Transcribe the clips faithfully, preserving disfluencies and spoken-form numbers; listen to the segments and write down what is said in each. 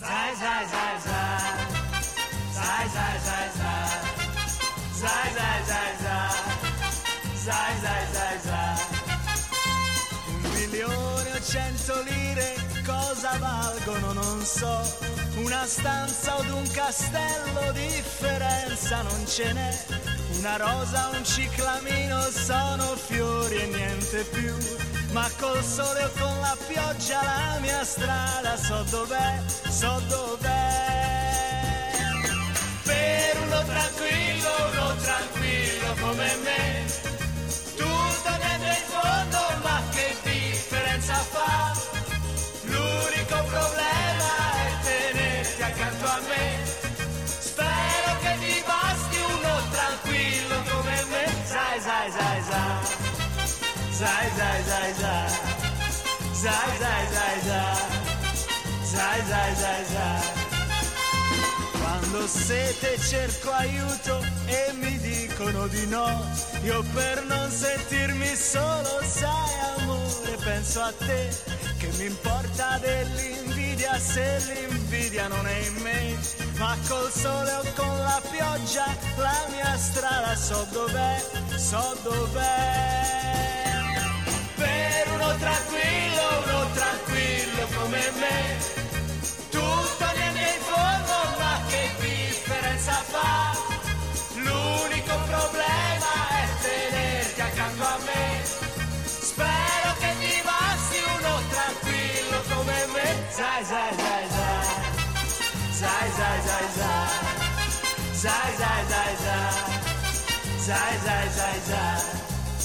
Zai zai zai zai. Zai zai zai zai. Zai zai zai zai. Zai zai zai zai. Un milione o cento lire cosa valgono non so. Una stanza od un castello, differenza non ce n'è. Una rosa, un ciclamino sono fiori e niente più. Ma col sole o con la pioggia la mia strada so dov'è, so dov'è. Per uno tranquillo, uno tranquillo come me, tutto niente in fondo, ma che differenza fa? L'unico problema è tenerti accanto a me. Spero che ti basti uno tranquillo come me. Sai, sai, sai, sai. Zai zai zai zai. Zai zai zai zai. Zai zai zai zai. Quando sete cerco aiuto e mi dicono di no, io per non sentirmi solo, sai amore, penso a te. Che mi importa dell'invidia se l'invidia non è in me. Ma col sole o con la pioggia la mia strada so dov'è, so dov'è. Per uno tranquillo, uno tranquillo come me, tutto niente in fondo, ma che differenza fa? L'unico problema è tenerti accanto a me. Spero che ti basti uno tranquillo come me. Zai zai zai zai. Zai zai zai zai. Zai zai zai zai. Zai zai zai zai.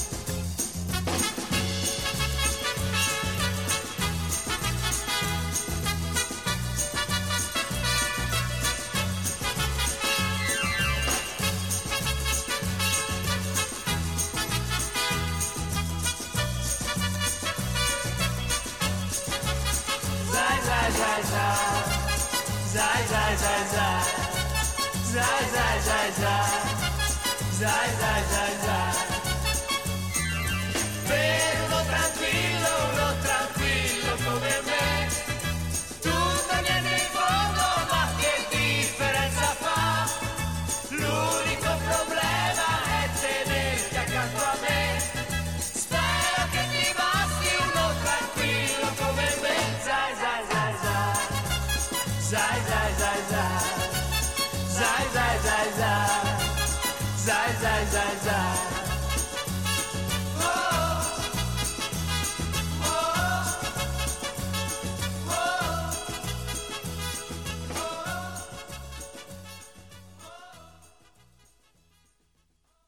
Zai zai zai zai. Zai zai zai zai. Zai zai zai zai. Per uno tranquillo, uno tranquillo come me, tutto niente in fondo, ma che differenza fa? L'unico problema è tenerti accanto a me. Spero che ti basti uno tranquillo come me. Zai zai zai zai. Zai zai zai zai. Zai zai zai zai. Zai zai zai zai.